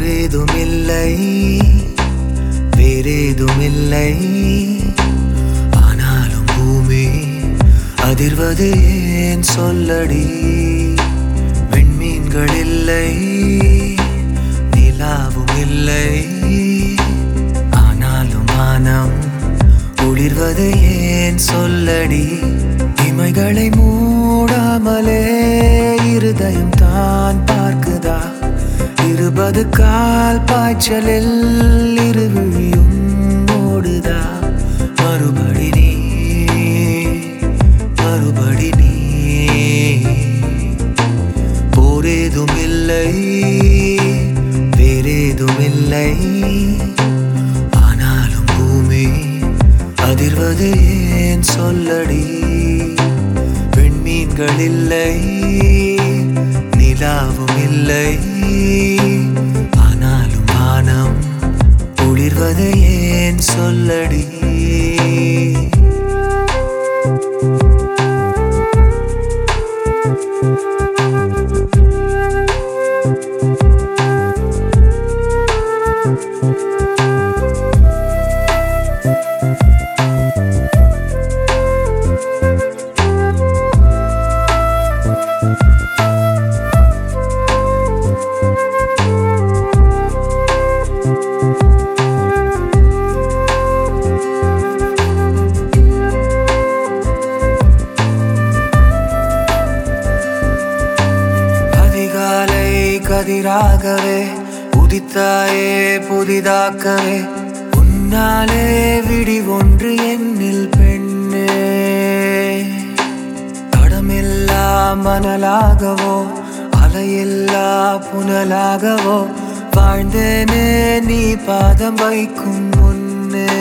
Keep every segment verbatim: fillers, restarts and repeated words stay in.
போரேதுமில்லை வேறேதுமில்லை ஆனாலும் பூமி அதிர்வது ஏன் சொல்லடி விண்மீன்கள் இல்லை நிலாவும் இல்லை ஆனாலும் வானம் ஒளிர்வது ஏன் சொல்லடி இமைகளை மூடாமலே இருதயம் தான் பார்க்குதா இருபது கால் பாய்ச்சலில் இருவிழியும் ஓடுதா மறுபடி நீ மறுபடி நீ போரேதுமில்லை வேறேதுமில்லை ஆனாலும் பூமி அதிர்வது ஏன் சொல்லடி விண்மீன்கள் இல்லை நிலாவும் இல்லை ஆனாலும் வானம் ஒளிர்வது ஏன் சொல்லடி கதிராகவே உதித்தாயே புதிதாக்கவே உன்னாலே விடி ஒன்று என்னில் பெண்ணே தடமில்லா மணலாகவோ அலையில்லா புனலாகவோ வாழ்ந்தேனே நீ பாதம் வைக்கும் முன்னே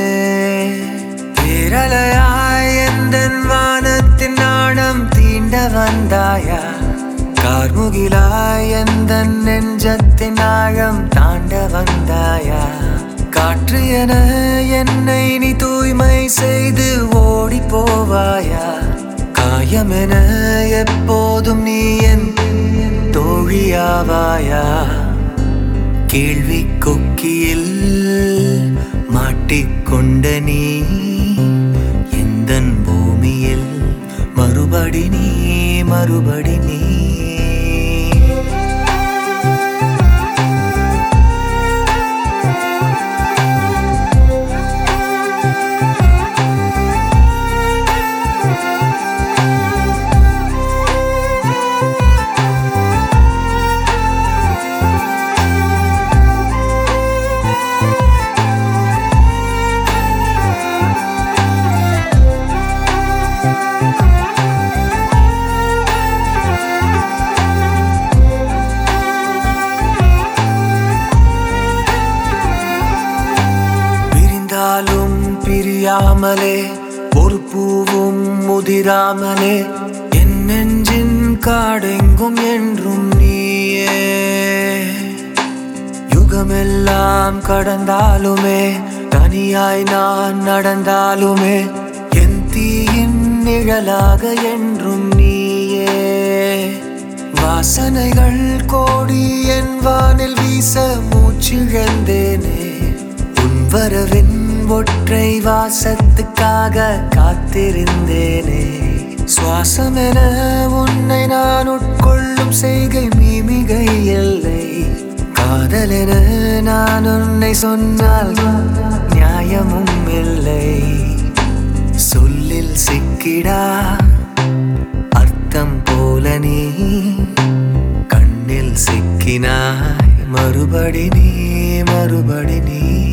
பேரலையாய் எந்தன் வானத்தின் நாணம் தீண்ட வந்தாயா கார்முகிலாய் எந்தன் நெஞ்சத்தின் ஆழம் தாண்ட வந்தாயா காற்று என என்னை நீ தூய்மை செய்து ஓடி போவாயா காயமென எப்போதும் நீ என் தோழியாவாயா கேள்வி கொக்கியில் மாட்டிக்கொண்ட நீ எந்தன் பூமியில் மறுபடி நீ மறுபடி நீ பிரியாமலே ஒரு பூவும் முதிராமலே என் நெஞ்சின் காடெங்கும் என்றும் நீயே யுகமெல்லாம் கடந்தாலுமே தனியாய் நான் நடந்தாலுமே என் தீயின் நிழலாக என்றும் நீயே வாசனைகள் கோடி என் வானில் வீச மூச்சிழந்தேனே உன் வரவின் ஒற்றை வாசத்துக்காக காத்திருந்தேனே சுவாசமென உன்னை நான் உட்கொள்ளும் செய்கை மீமிகை இல்லை காதலென நான் உன்னை சொன்னால் நியாயமும் இல்லை சொல்லில் சிக்கிடா அர்த்தம் போல நீ கண்ணில் சிக்கினாய் மறுபடி நீ மறுபடி நீ